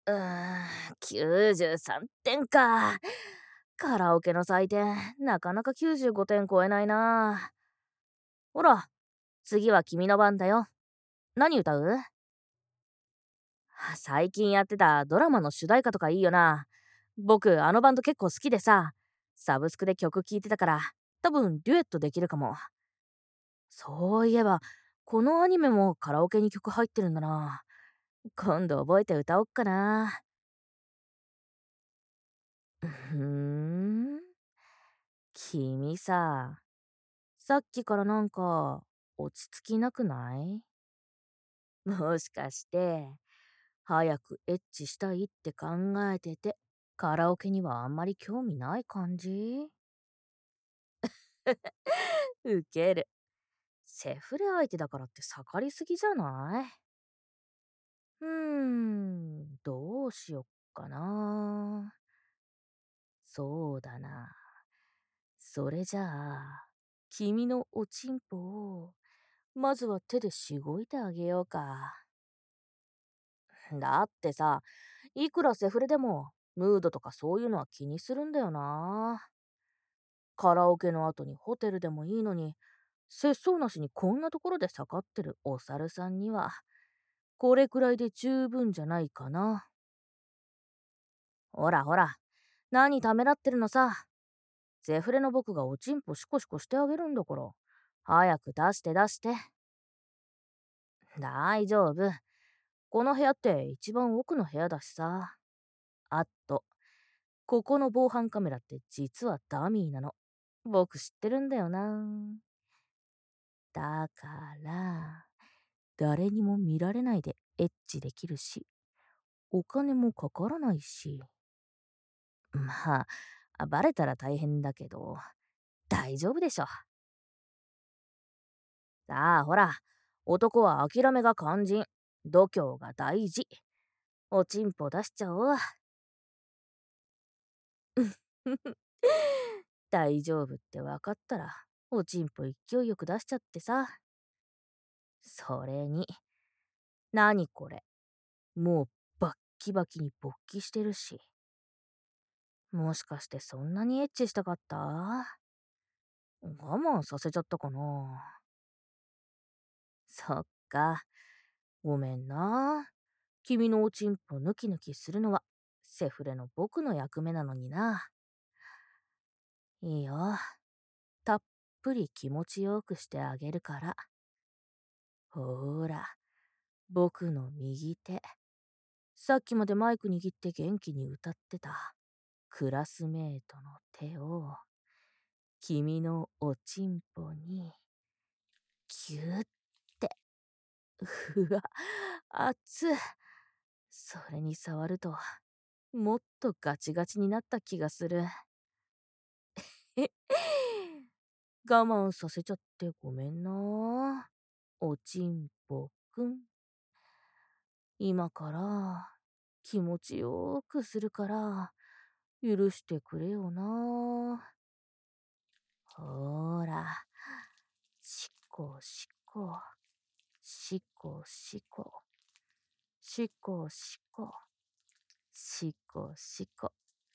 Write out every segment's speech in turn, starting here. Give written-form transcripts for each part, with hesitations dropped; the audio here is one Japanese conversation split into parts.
93点か。カラオケの採点、なかなか95点超えないな。ほら、次は君の番だよ。何歌う？最近やってたドラマの主題歌とかいいよな。僕、あのバンド結構好きでさ、サブスクで曲聴いてたから、多分デュエットできるかも。そういえば、このアニメもカラオケに曲入ってるんだな。今度覚えて歌おっかな。ふーん。君さ、さっきからなんか、落ち着きなくない？もしかして、早くエッチしたいって考えてて、カラオケにはあんまり興味ない感じ？ウケる。セフレ相手だからって盛りすぎじゃない？どうしよっかな。そうだな。それじゃあ、君のおちんぽを、まずは手でしごいてあげようか。だってさ、いくらセフレでも、ムードとかそういうのは気にするんだよな。カラオケの後にホテルでもいいのに、節操なしにこんなところで盛ってるお猿さんには、これくらいで十分じゃないかな。ほらほら、何ためらってるのさ。セフレの僕がおちんぽシコシコしてあげるんだから。早く出して出して。大丈夫。この部屋って一番奥の部屋だしさ。あと、ここの防犯カメラって実はダミーなの。僕知ってるんだよな。だから、誰にも見られないでエッチできるし、お金もかからないし。まあ、バレたら大変だけど、大丈夫でしょ。さあ、ほら、男は諦めが肝心、度胸が大事。おちんぽ出しちゃおう。大丈夫って分かったら、おちんぽ勢いよく出しちゃってさ。それに、何これ、もうバッキバキに勃起してるし。もしかしてそんなにエッチしたかった？我慢させちゃったかな。そっか。ごめんな。君のおちんぽヌキヌキするのは、セフレの僕の役目なのにな。いいよ。たっぷり気持ちよくしてあげるから。ほーら、僕の右手。さっきまでマイク握って元気に歌ってたクラスメートの手を、君のおちんぽに、ぎゅって、うわ、熱っ。それに触ると、もっとガチガチになった気がする。え、我慢させちゃってごめんな。おちんぽくん。今から気持ちよくするから許してくれよな。ほーら、しこしこ、しこしこ、しこしこ、しこしこ。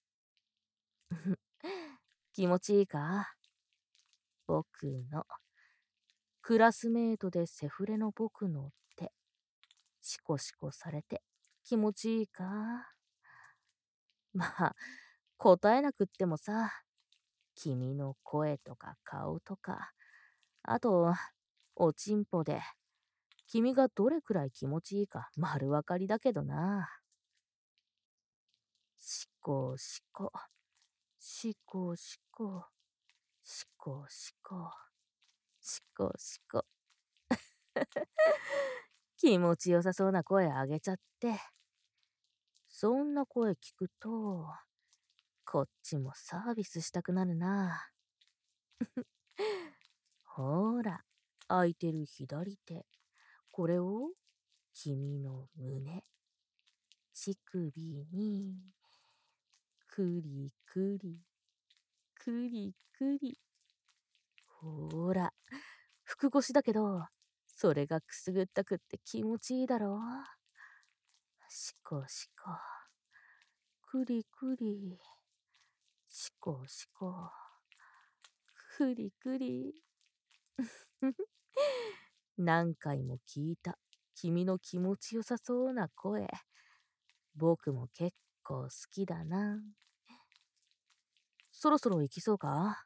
気持ちいいか？僕のクラスメートでセフレの僕の手、シコシコされて気持ちいいか？まあ、答えなくってもさ、君の声とか顔とか、あと、おちんぽで、君がどれくらい気持ちいいか丸わかりだけどな。しこしこ、しこしこ、しこしこ、しこしこ。気持ちよさそうな声あげちゃって。そんな声聞くと、こっちもサービスしたくなるな。ほーら、空いてる左手。これを、君の胸、乳首に、くりくり、くりくり。ほーら、腹越しだけど、それがくすぐったくって気持ちいいだろう。しこしこ。 くりくり。しこしこ。くりくり。何回も聞いた君の気持ちよさそうな声。僕も結構好きだな。そろそろ行きそうか？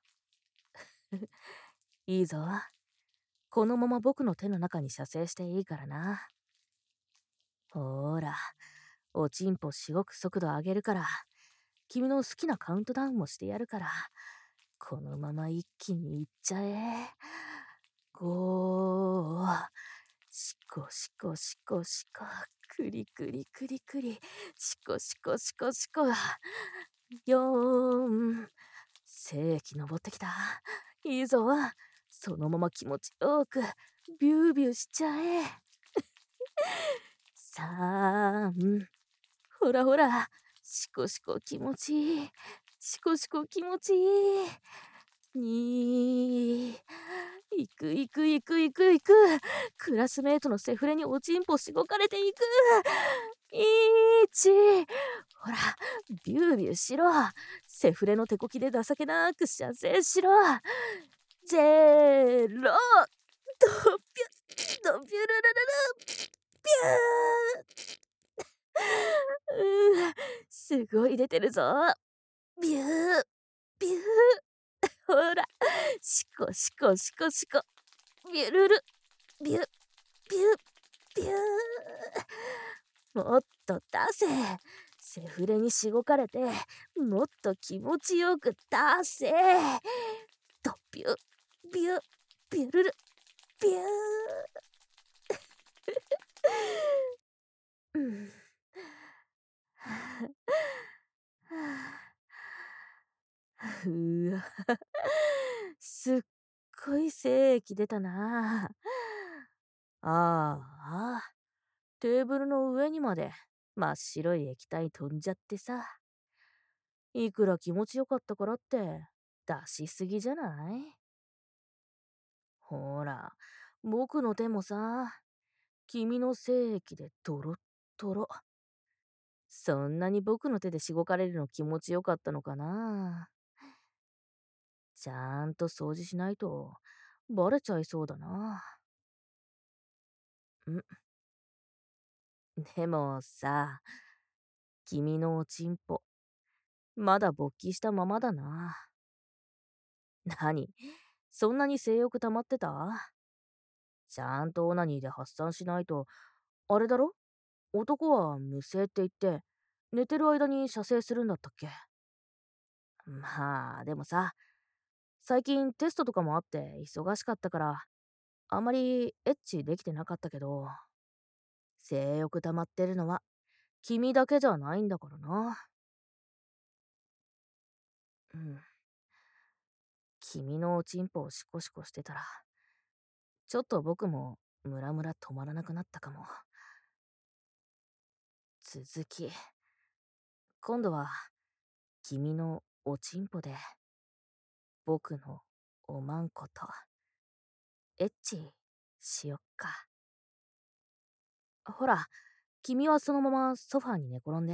いいぞ。このまま僕の手の中に射精していいからな。ほーら、おちんぽしごく速度上げるから、君の好きなカウントダウンもしてやるから、このまま一気にいっちゃえ。5、しこしこしこしこ、くりくりくりくり、しこしこしこしこ、4、精液登ってきた。いいぞ。そのまま気持ちよく、ビュービューしちゃえ。3、ほらほら、しこしこ気持ちいい。しこしこ気持ちいい。2、いくいくいくいくいく。クラスメートのセフレにおちんぽしごかれていく。1、ほら、ビュービューしろ。セフレの手こきで情けなく射精しろ。0、ドビュ、ドビュルルルル、ビュー。すごい出てるぞ。ビュー、ビュー。ほら、しこしこしこしこ。ビュルル、ビュ、ビュ、ビュー。もっと出せ。セフレにしごかれて、もっと気持ちよく出せ。ドビュ、ビュ、ビュルル、ビュー。うん。うわ、すっごい精液出たな。ああ、テーブルの上にまで真っ白い液体飛んじゃってさ。いくら気持ちよかったからって出しすぎじゃない？ほら、僕の手もさ、君の精液でドロッドロ。そんなに僕の手でしごかれるの気持ちよかったのかな。ちゃんと掃除しないとバレちゃいそうだな。でもさ、君のおちんぽ、まだ勃起したままだな。何？そんなに性欲溜まってた？ちゃんとオナニーで発散しないと、あれだろ？男は無性って言って、寝てる間に射精するんだったっけ？まあ、でもさ、最近テストとかもあって忙しかったから、あんまりエッチできてなかったけど、性欲溜まってるのは君だけじゃないんだからな。うん。君のおちんぽをシコシコしてたら、ちょっと僕もムラムラ止まらなくなったかも。続き。今度は君のおちんぽで僕のおまんことエッチしよっか。ほら、君はそのままソファーに寝転んで。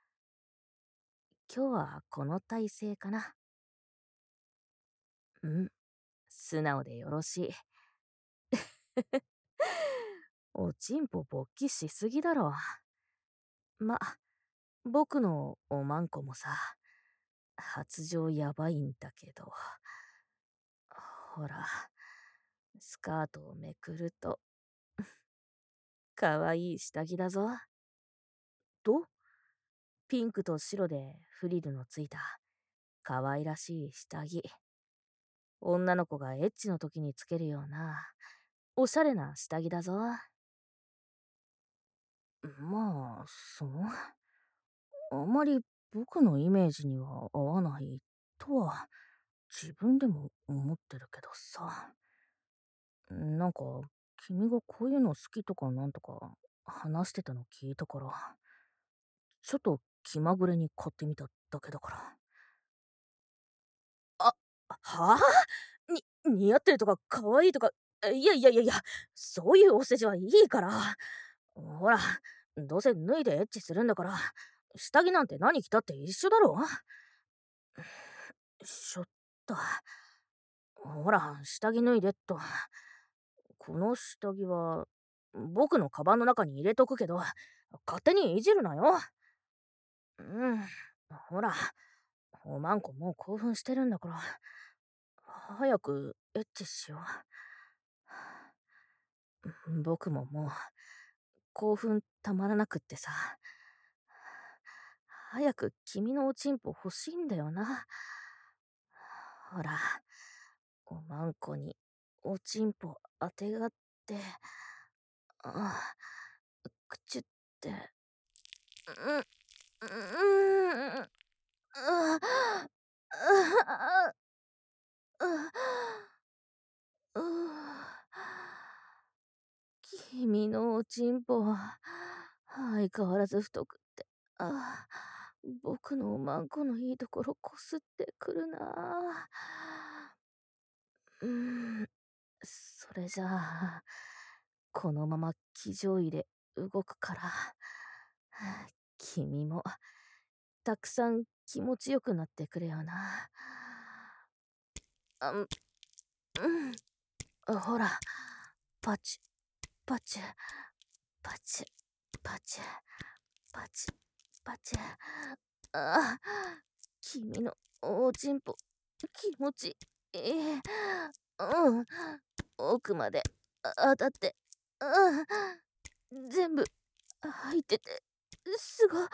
今日はこの体勢かな。うん。素直でよろしい。おちんぽ勃起しすぎだろ。ま、僕のおまんこもさ、発情やばいんだけど。ほら、スカートをめくると、かわいい下着だぞ。と、ピンクと白でフリルのついた、かわいらしい下着。女の子がエッチの時につけるような、おしゃれな下着だぞ。まあ、あまり僕のイメージには合わないとは自分でも思ってるけどさ。なんか、君がこういうの好きとかなんとか話してたの聞いたから、ちょっと気まぐれに買ってみただけだから。あ、はぁ、似合ってるとか可愛いとか、いやいやいやいや、そういうお世辞はいいから。ほら、どうせ脱いでエッチするんだから、 下着なんて何着たって一緒だろ。ちょっと。ほら、下着脱いでっと。この下着は、僕のカバンの中に入れとくけど、勝手にいじるなよ。うん。ほら、おまんこもう興奮してるんだから、早くエッチしよう。僕ももう、興奮たまらなくってさ。早く君のおちんぽ欲しいんだよな。ほら、おまんこにおちんぽあてがって、あ、口って、うん、うん、あ、あ、君のおちんぽは相変わらず太くって、あ、僕のおまんこのいいところこすってくるな。うーん、それじゃあ、このまま騎乗位で動くから、君もたくさん気持ちよくなってくれよな。あ、うん、ほら、パチ、パチ、パチ、パチ、パチ、パチ。あ、君のおちんぽ、気持ちいい。うん、奥まで当たって、うん、全部入ってて、すごい。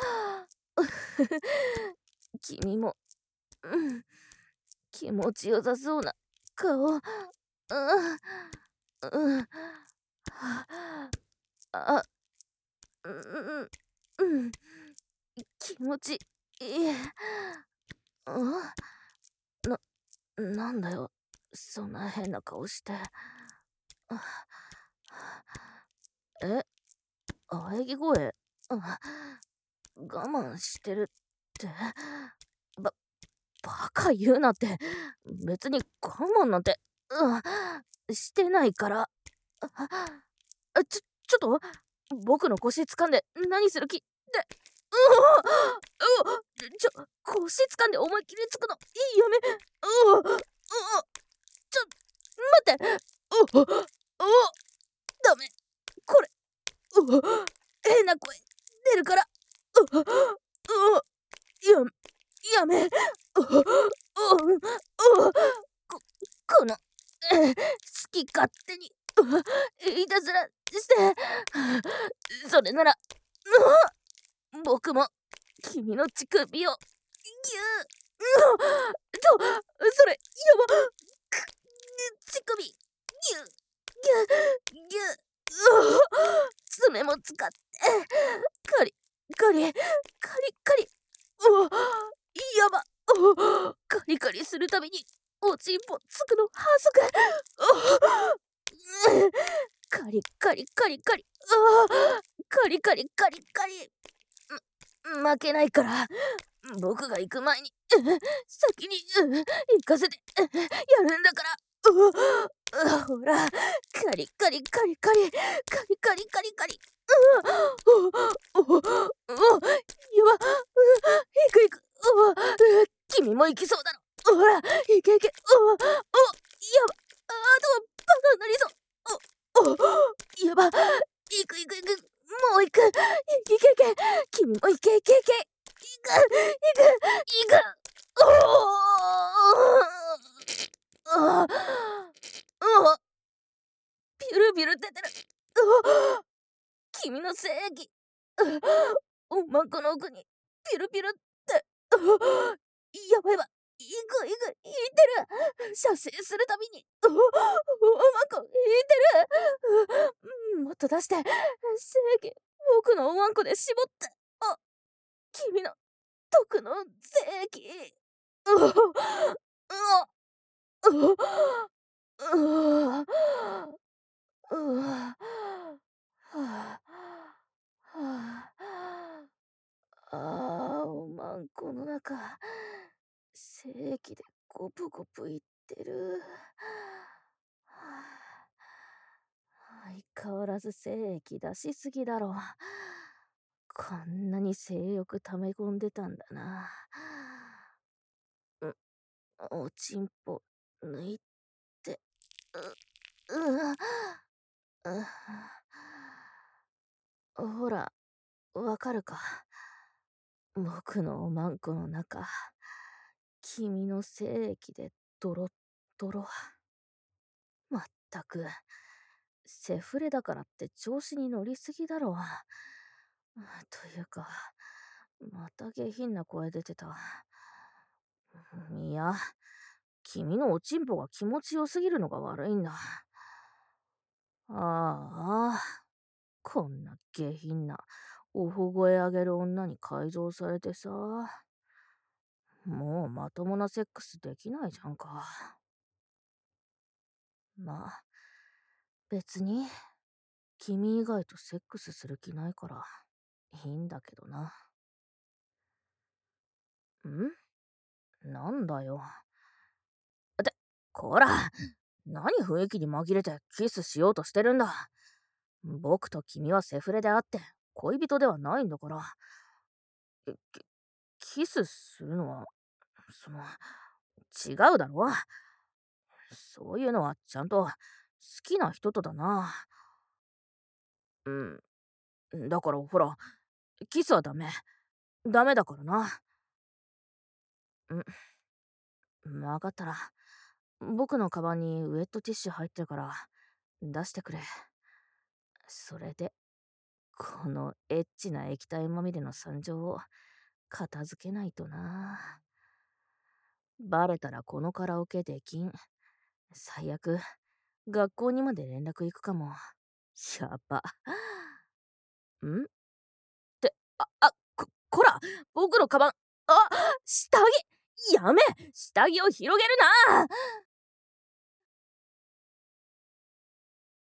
君も、うん、気持ちよさそうな顔。うん、うん、あ、うん、うん、気持ちいい。うん、なんだよ、そんな変な顔して。え、喘ぎ声、我慢してるって。ば、バカ言うなって。別に我慢なんて、してないから。ちょっと、僕の腰掴んで何する気って。腰掴んで思いっきりつくの、やめ。ちょ、待って。ダメ。これ、変な声出るから。や、やめ。この、好き勝手に、いたずらして、それなら、僕も君の乳首を、ぎゅそれ、やば、乳首、ぎゅぎゅ、爪も使って、カリ、カリ、カリカリ、やば、カリカリするたびに、おちんぽつくのはずく。カリカリカリカリ、カリカリカリカリ。負けないから、僕が行く前に、先に、行かせて、やるんだから。ほら、カリカリカリカリ、カリカリカリカリ。やば、行く行く。君も行きそうだろ。ほら、行け行け。やば、あとはバカになりそう。やば、行く行く行く。もう行く。行け行け。君も行け行け行け。行く行く行く。ああ、ピュルピュル出てる。君の精液。おまんこの奥にピュルピュルって。やばいやばい。いくいく、いってる。射精するたびに。おまんこ、いってる。もっと出して。精液、僕のおまんこで絞って。君の毒の精液。うわ、うわ、うわ、うわ、はおまんこの中、精液でゴプゴプいってる。相変わらず精液出しすぎだろ。 こんなに性欲溜め込んでたんだな。おちんぽ抜いて、うほら、わかるか。僕のおまんこの中、君の精液でドロッドロ。まったく、セフレだからって調子に乗りすぎだろう。というか、また下品な声出てた。いや、君のおちんぽが気持ちよすぎるのが悪いんだ。ああ、こんな下品な、おほ声あげる女に改造されてさ、もうまともなセックスできないじゃんか。まあ、別に、君以外とセックスする気ないから、いいんだけどな。なんだよ。ってこら、何雰囲気に紛れてキスしようとしてるんだ。僕と君はセフレであって、恋人ではないんだから。えキスするのは、その、違うだろ。そういうのはちゃんと好きな人とだな。うん。だからほら、キスはダメ。ダメだからな。わかったら、僕のカバンにウェットティッシュ入ってるから、出してくれ。それで、このエッチな液体まみれの惨状を片付けないとな。バレたらこのカラオケできん。最悪、学校にまで連絡行くかも。やば。んこら僕のカバン、下着やめ下着を広げるな